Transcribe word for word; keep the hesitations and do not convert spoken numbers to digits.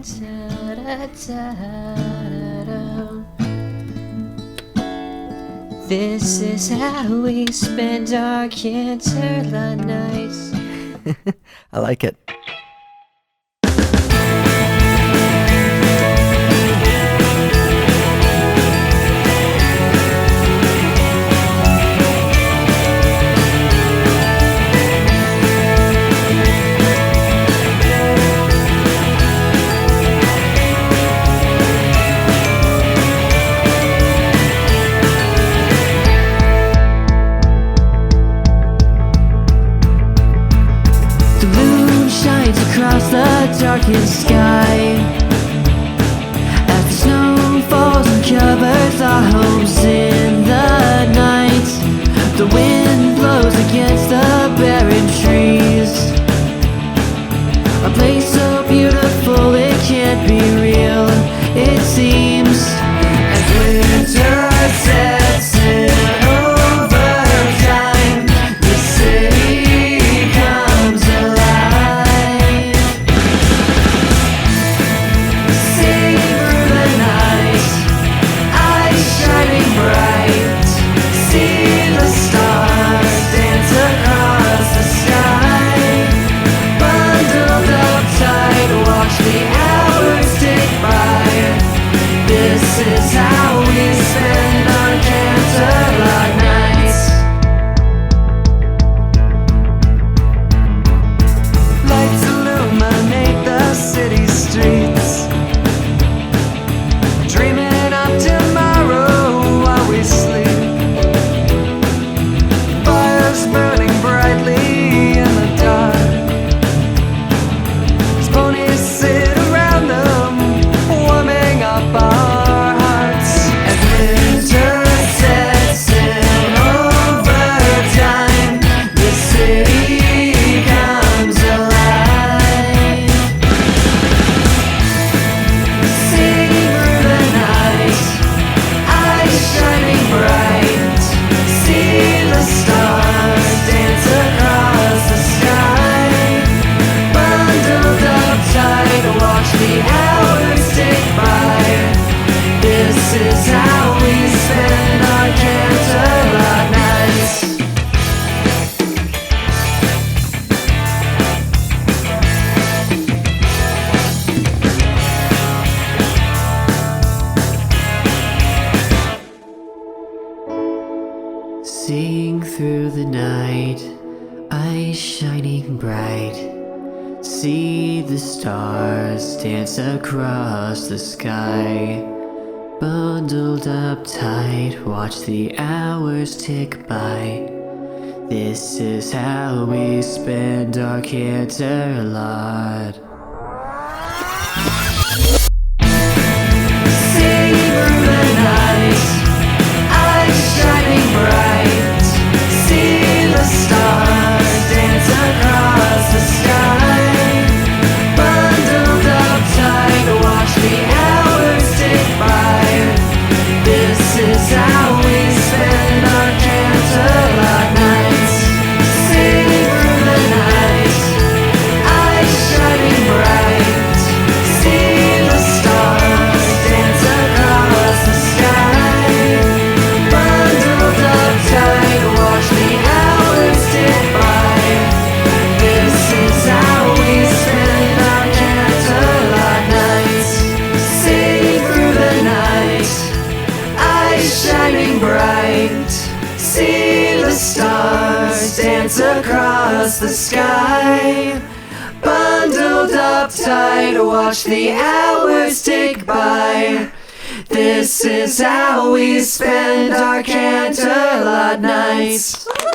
This is how we spend our Canterlot nights. I like it. Across the darkest sky, as the snow falls and covers our homes in the night, the wind blows against the barren trees. A place so beautiful it can't be real, it seems, as winter sets in. Seeing through the night, eyes shining bright. See the stars dance across the sky. Bundled up tight, watch the hours tick by. This is how we spend our Canterlot. See the stars dance across the sky. Bundled up tight, watch the hours tick by. This is how we spend our Canterlot nights.